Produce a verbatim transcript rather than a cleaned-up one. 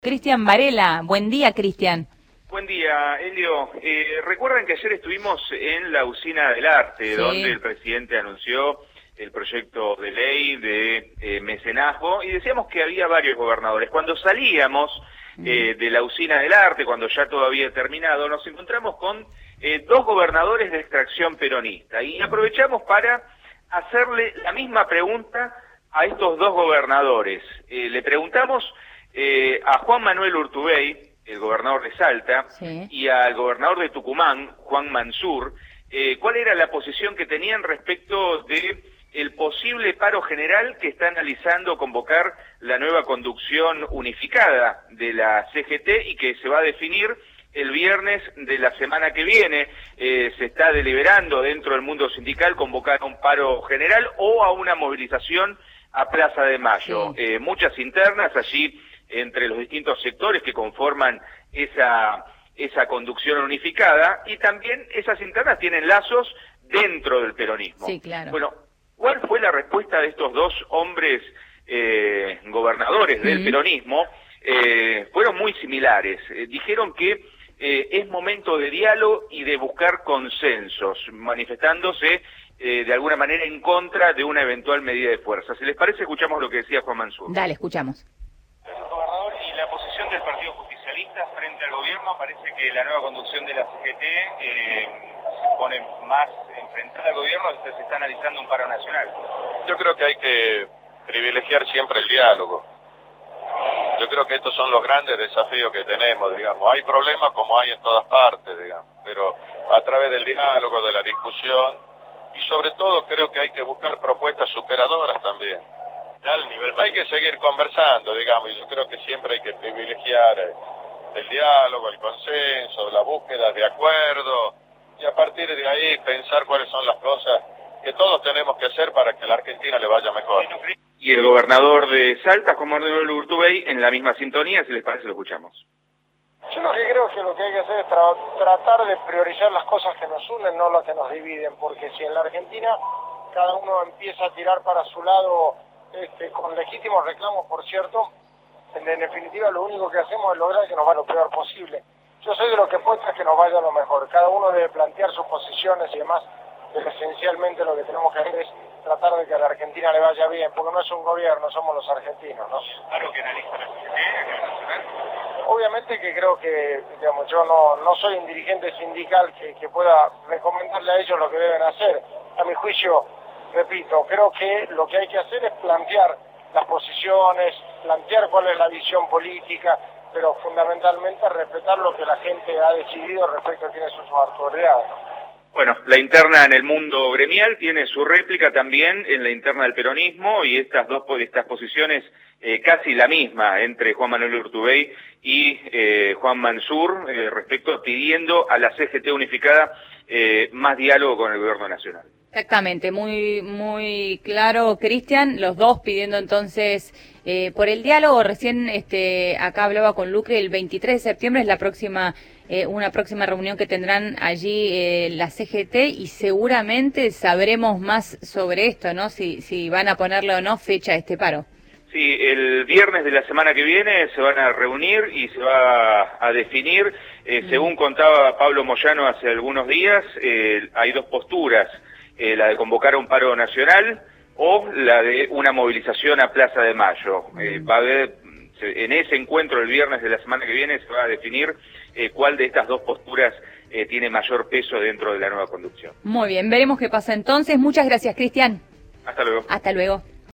Cristian Varela. Buen día, Cristian. Buen día, Elio. Eh, recuerdan que ayer estuvimos en la Usina del Arte, sí, donde el presidente anunció el proyecto de ley de eh, mecenazgo, y decíamos que había varios gobernadores. Cuando salíamos eh, de la Usina del Arte, cuando ya todo había terminado, nos encontramos con eh, dos gobernadores de extracción peronista, y aprovechamos para hacerle la misma pregunta a estos dos gobernadores. Eh, le preguntamos eh, a Juan Manuel Urtubey, el gobernador de Salta, sí, y al gobernador de Tucumán, Juan Mansur, eh, cuál era la posición que tenían respecto de el posible paro general que está analizando convocar la nueva conducción unificada de la C G T y que se va a definir el viernes de la semana que viene. Eh, se está deliberando dentro del mundo sindical convocar a un paro general o a una movilización a Plaza de Mayo. Sí. Eh, muchas internas allí entre los distintos sectores que conforman esa esa conducción unificada, y también esas internas tienen lazos dentro del peronismo. Sí, claro. Bueno, ¿cuál fue la respuesta de estos dos hombres eh, gobernadores del uh-huh. peronismo? Eh, fueron muy similares. Eh, dijeron que eh, es momento de diálogo y de buscar consensos, manifestándose eh, de alguna manera en contra de una eventual medida de fuerza. Si les parece, escuchamos lo que decía Juan Mansur. Dale, escuchamos. Gobernador, y la posición del Partido Justicialista frente al gobierno, parece que la nueva conducción de la C G T eh, se pone más enfrentada al gobierno, se está analizando un paro nacional. Yo creo que hay que privilegiar siempre el diálogo. Yo creo que estos son los grandes desafíos que tenemos, digamos. Hay problemas como hay en todas partes, digamos, pero a través del diálogo, de la discusión, y sobre todo creo que hay que buscar propuestas superadoras también. Al nivel hay que seguir conversando, digamos, y yo creo que siempre hay que privilegiar el diálogo, el consenso, la búsqueda de acuerdo, y a partir de ahí pensar cuáles son las cosas que todos tenemos que hacer para que a la Argentina le vaya mejor. Y el gobernador de Salta, Juan Manuel Urtubey, en la misma sintonía, si les parece, lo escuchamos. Yo lo que creo que lo que hay que hacer es tra tratar de priorizar las cosas que nos unen, no las que nos dividen, porque si en la Argentina cada uno empieza a tirar para su lado, Este, con legítimos reclamos, por cierto, en, en definitiva lo único que hacemos es lograr que nos vaya lo peor posible. Yo soy de los que apuesta que nos vaya lo mejor. Cada uno debe plantear sus posiciones y demás, pero esencialmente lo que tenemos que hacer es tratar de que a la Argentina le vaya bien, porque no es un gobierno, somos los argentinos, ¿no? ¿Claro que analiza la C G T a nivel nacional? Obviamente que creo que, digamos, yo no, no soy un dirigente sindical que, que pueda recomendarle a ellos lo que deben hacer. A mi juicio, repito, creo que lo que hay que hacer es plantear las posiciones, plantear cuál es la visión política, pero fundamentalmente respetar lo que la gente ha decidido respecto a quiénes son sus autoridades. Bueno, la interna en el mundo gremial tiene su réplica también en la interna del peronismo, y estas dos estas posiciones eh, casi la misma entre Juan Manuel Urtubey y eh, Juan Mansur, eh, respecto pidiendo a la C G T unificada eh, más diálogo con el gobierno nacional. Exactamente, muy muy claro, Cristian, los dos pidiendo entonces eh, por el diálogo. Recién este acá hablaba con Luque, el veintitrés de septiembre es la próxima eh, una próxima reunión que tendrán allí eh, la C G T, y seguramente sabremos más sobre esto, ¿no? Si si van a ponerle o no fecha a este paro. Sí, el viernes de la semana que viene se van a reunir y se va a definir, eh, mm. según contaba Pablo Moyano hace algunos días, eh, hay dos posturas. Eh, la de convocar a un paro nacional o la de una movilización a Plaza de Mayo. Eh, va a haber, en ese encuentro el viernes de la semana que viene se va a definir eh, cuál de estas dos posturas eh, tiene mayor peso dentro de la nueva conducción. Muy bien, veremos qué pasa entonces. Muchas gracias, Cristian. Hasta luego. Hasta luego.